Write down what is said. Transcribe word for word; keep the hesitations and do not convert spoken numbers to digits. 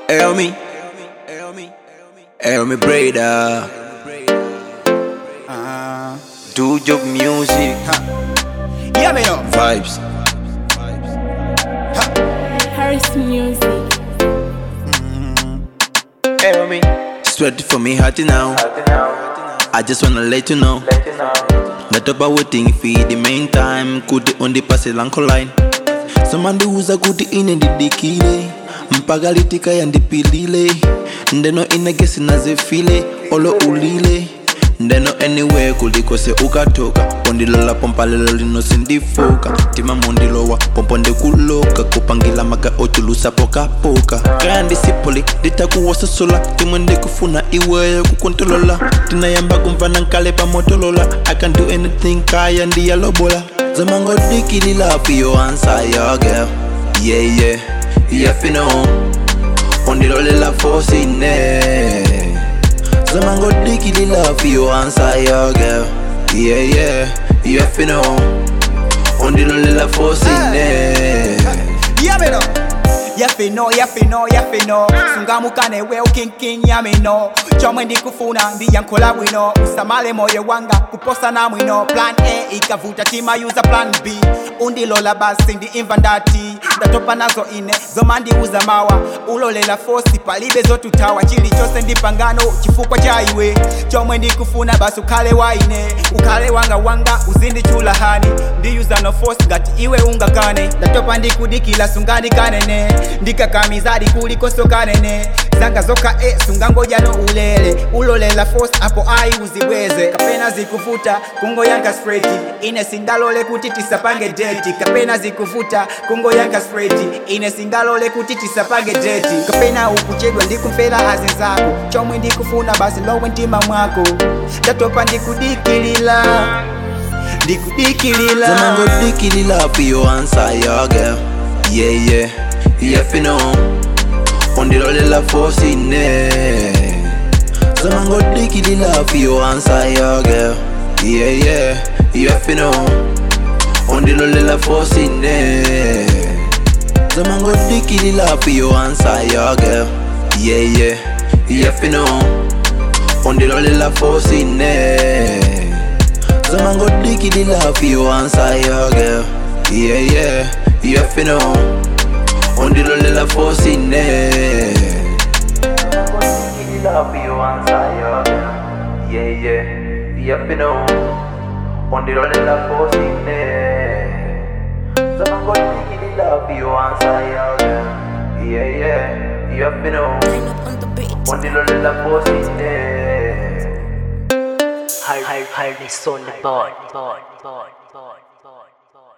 Hear me, hear me, brother. Uh, Do job music, yeah, me know. vibes. Harris Music. Hear me. Sweat for me heart now. I just wanna let you know. Not about waiting for the main time. Could on the pass a line. Somebody who's a good in the dikile. Mpagalitika ya ndipilile. Ndeno inagesi nazefile. Olo ulile. Ndeno anywhere kuliko se ukatoka. Pondilola pompalelo lino sindifoka. Tima mondilowa pomponde kuloka. Kupangila maga otulusa poka poka. Kandi sipoli ditakuwa sosola. Timwende kufuna iwe kukontolola. Tinayamba kumvana nkale pa motolola. I can do anything kaya ndiya lobola. Zamango dikili love you answer your girl. Yeah yeah, yeah fino. Ondilole la force in it. Zamango dikili love you answer your girl. Yeah yeah, yeah fino. Ondilole la force in it. Yeah, me know. Yeah, fi know, yeah, fi know, yeah, fi know. Sungamukane we king king, yeah, me know. Chomwe ndi kufuna ndi yankola wino. Usamale moyo wanga kuposa na mwino. Plan A ikavuta tima user plan B. Undilola basi ndi invandati. Ndatopa nazo ine zoma ndi uza mawa. Ulolela force palibe zotutawa. Chili chose ndi pangano chifukwa cha iwe. Chomwe ndi kufuna basi ukale waine. Ukale wanga wanga uzindi chula hani. Ndi user no force ngati iwe ungakane. Ndatopa ndi kudikila sungani kanene. Ndikakamizadi kuliko sokanene. Zanga zoka e sungangoja no ulele. Ulolela force apo ai uzibweze. Kapena zikufuta kungo yanka straight. Ine sindalole kuti tisapange date. Kapena zikufuta kungo yanka straight. Ine sindalole kuti tisapange date. Kapena ukuchedwa ndikumpela hazi zako. Chomwe ndikufuna basi lowe ntima mwako. Ndatopa ndikudikilila. Ndikudikilila. Zamango dikili love you answer your girl. Yeah yeah, yeah fino. Ondilole la force in it. Zamango dikili love you answer your girl. Yeah yeah, yeah fino. Ondilole la force in it. Zamango dikili love you answer your girl. Yeah yeah, yeah fino. Ondilole la force in it. Zamango dikili love you answer your girl. Yeah yeah, yeah fino. Ondilole la force in it. Love you answer your girl. Yeah yeah, yeah fino. Ondilole la force in it. Zamango dikili love you answer your girl. Yeah yeah, yeah fino. Ondilole la force in it. Hard, hard, hardness on the board, board, board, board, board, board.